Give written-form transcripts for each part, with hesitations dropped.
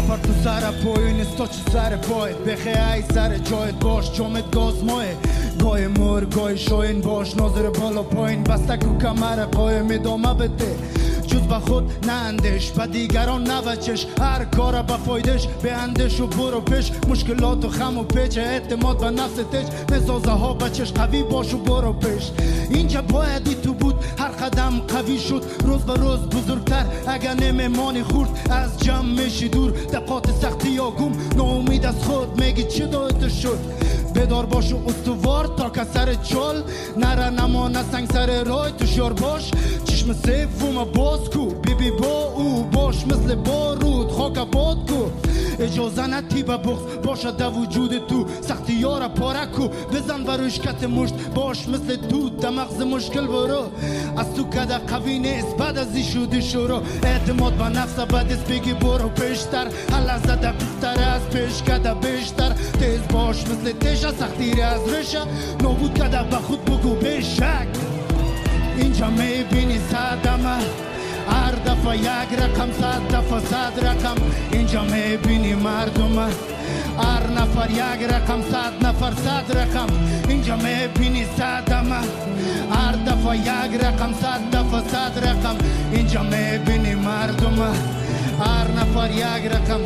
سفر تو سر پای نیست تو چه سر پایت بخه ای سر جایت باش جامت گاز ماه گای مور گای شاین باش ناظر بالا پایین بستک و کمر قایم ادامه بده جز به خود نندش به دیگران نوچش هر کار به فایدش به اندش و برو پیش مشکلات و خم و پیچ اعتماد به نفس تش نسازه ها بچش قوی باش و برو پیش اینجا بایدی تو بود هر قدم قوی شد روز به روز بزرگتر اگر نمیمانی خورد از جمع میشی دور دقات سختی یا گم ناامید از خود میگی چه دایت شد بدار باش و استوار تا که سر چال نره نمانه سنگ سر رای توشیار باش چشم سیفوم باز کو بی با او باش مثل بارود خاک باد کو اجازه نتی به بغض باشد در وجود تو سختی یار پاره کو بزن بر روشکت مشت باش مثل دود در مغز مشکل برو از تو کده قوی نیست بعد از این شدی شروع اعتماد به نفس بعد از بگی برو پیشتر هر لحظه دقیقتر از پیش کده بیشتر تیز باش مثل تیشه سختی از رشه نابود کده به خود بگو بیشک اینجا میبینی صدمه هر دفعه یک رقم صد دفعه صد رقم اینجا میبینی مردمه هر نفر یک رقم صد نفر صد رقم اینجا میبینی صدمه هر دفعه یک رقم صد دفعه صد رقم اینجا میبینی مردمه هر نفر یک رقم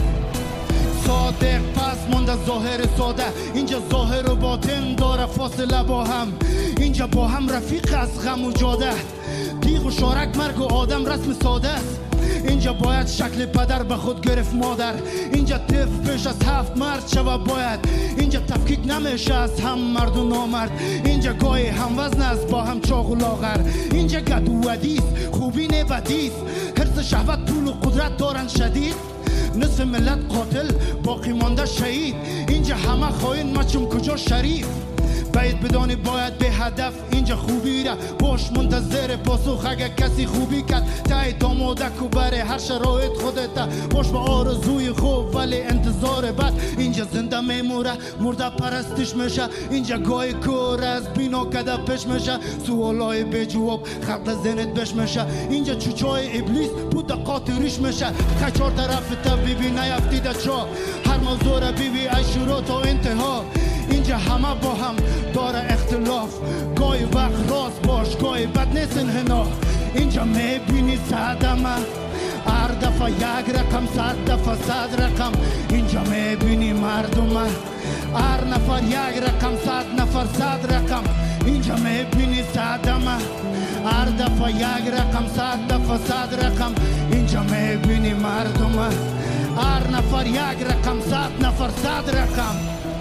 صادق پس مونده ظاهر ساده اینجا ظاهر و باطن داره فاصله با هم اینجا با هم رفیق از غم و جاده تیغ و شارک مرگ و آدم رسم ساده است اینجا باید شکل پدر به خود گرفت مادر اینجا طفل پیش از 7 مرد شوه باید اینجا تفکیک نمیشه از هم مرد و نامرد اینجا گاهی هم وزن است با هم چاق و لاغر اینجا گد و ودیست خوبی نه بدیست حرص شهوت پول و قدرت دارن شدید نصف ملت قاتل باقی مانده شهید اینجا همه خواهین مچم کجا شریف باید بدانی باید به هدف اینجا خوبی را باش منتظر پاسخ اگه کسی خوبی کرد تای داماده کو بره هر شرایط خودت باش با آرزوی خوب ولی انتظار بد اینجا زنده میموره مرده پرستش میشه اینجا گاهی کور از بینا کده پیش میشه سوالای به جواب خلق ذهنت بش میشه اینجا چوچای ابلیس بود قاطریش میشه کچار طرف تا بیبی نیفتیده چا هر موضوع را بیبی از شروع تا انتها اینجا همه با هم داره اختلاف گاهی وقت راست باش گاهی بد نیست انحنا اینجا میبینی صدمه هر دفعه یک رقم صد دفعه صد رقم اینجا میبینی مردمه هر نفر یک رقم صد نفر صد رقم اینجا میبینی صدمه هر دفعه یک رقم صد دفعه صد رقم اینجا میبینی مردمه هر نفر یک رقم صد نفر صد رقم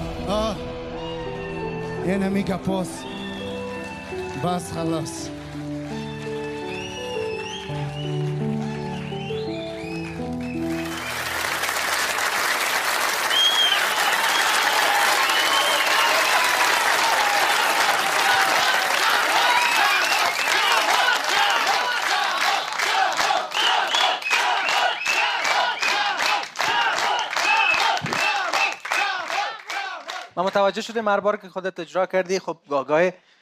اینه میگه پاس بس خلاص من متوجه شدم هر بار که خودت اجرا کردی خب گاهی